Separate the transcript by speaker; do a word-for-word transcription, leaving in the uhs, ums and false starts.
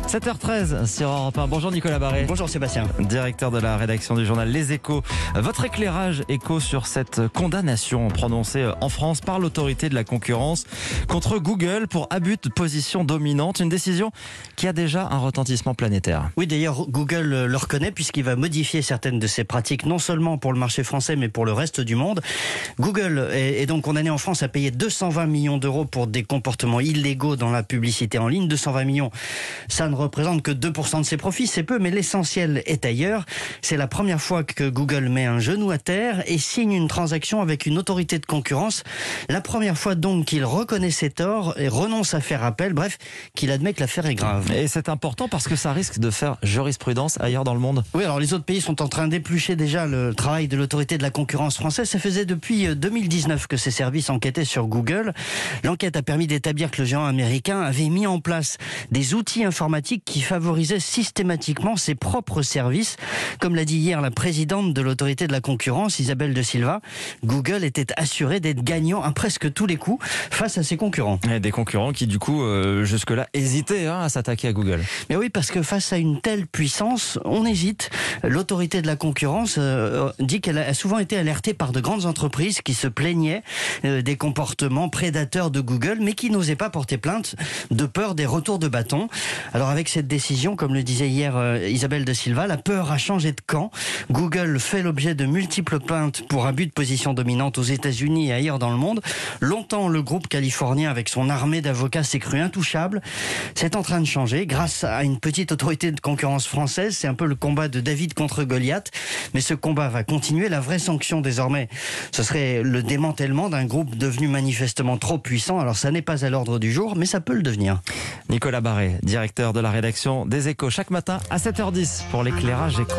Speaker 1: sept heures treize sur Europe un. Bonjour Nicolas Barré.
Speaker 2: Bonjour Sébastien.
Speaker 1: Directeur de la rédaction du journal Les Échos. Votre éclairage écho sur cette condamnation prononcée en France par l'autorité de la concurrence contre Google pour abus de position dominante. Une décision qui a déjà un retentissement planétaire.
Speaker 2: Oui, d'ailleurs, Google le reconnaît puisqu'il va modifier certaines de ses pratiques, non seulement pour le marché français, mais pour le reste du monde. Google est, est donc condamné en France à payer deux cent vingt millions d'euros pour des comportements illégaux dans la publicité en ligne. deux cent vingt millions, ça ne représente que deux pour cent de ses profits, c'est peu, mais l'essentiel est ailleurs. C'est la première fois que Google met un genou à terre et signe une transaction avec une autorité de concurrence. La première fois donc qu'il reconnaît ses torts et renonce à faire appel, bref, qu'il admet que l'affaire est grave.
Speaker 1: Et c'est important parce que ça risque de faire jurisprudence ailleurs dans le monde.
Speaker 2: Oui, alors les autres pays sont en train d'éplucher déjà le travail de l'autorité de la concurrence française. Ça faisait depuis deux mille dix-neuf que ces services enquêtaient sur Google. L'enquête a permis d'établir que le géant américain avait mis en place des outils informatiques qui favorisaient systématiquement ses propres services. Comme l'a dit hier la présidente de l'autorité de la concurrence, Isabelle de Silva, Google était assuré d'être gagnant à presque tous les coups face à ses concurrents.
Speaker 1: Et des concurrents qui du coup, euh, jusque-là, hésitaient hein, à s'attaquer à Google.
Speaker 2: Mais oui, parce que face à une telle puissance, on hésite. L'autorité de la concurrence euh, dit qu'elle a souvent été alertée par de grandes entreprises qui se plaignaient euh, des comportements prédateurs de Google, mais qui n'osaient pas porter plainte de peur des retours de bâton. Alors avec cette décision, comme le disait hier euh, Isabelle de Silva, la peur a changé de camp. Google fait l'objet de multiples plaintes pour abus de position dominante aux États-Unis et ailleurs dans le monde. Longtemps, le groupe californien, avec son armée d'avocats, s'est cru intouchable. C'est en train de changer grâce à une petite autorité de concurrence française. C'est un peu le combat de David contre Goliath. Mais ce combat va continuer. La vraie sanction désormais, ce serait le démantèlement d'un groupe devenu manifestement trop puissant. Alors ça n'est pas à l'ordre du jour, mais ça peut le devenir.
Speaker 1: Nicolas Barré, directeur de la rédaction des Échos, chaque matin à sept heures dix pour l'éclairage Écho.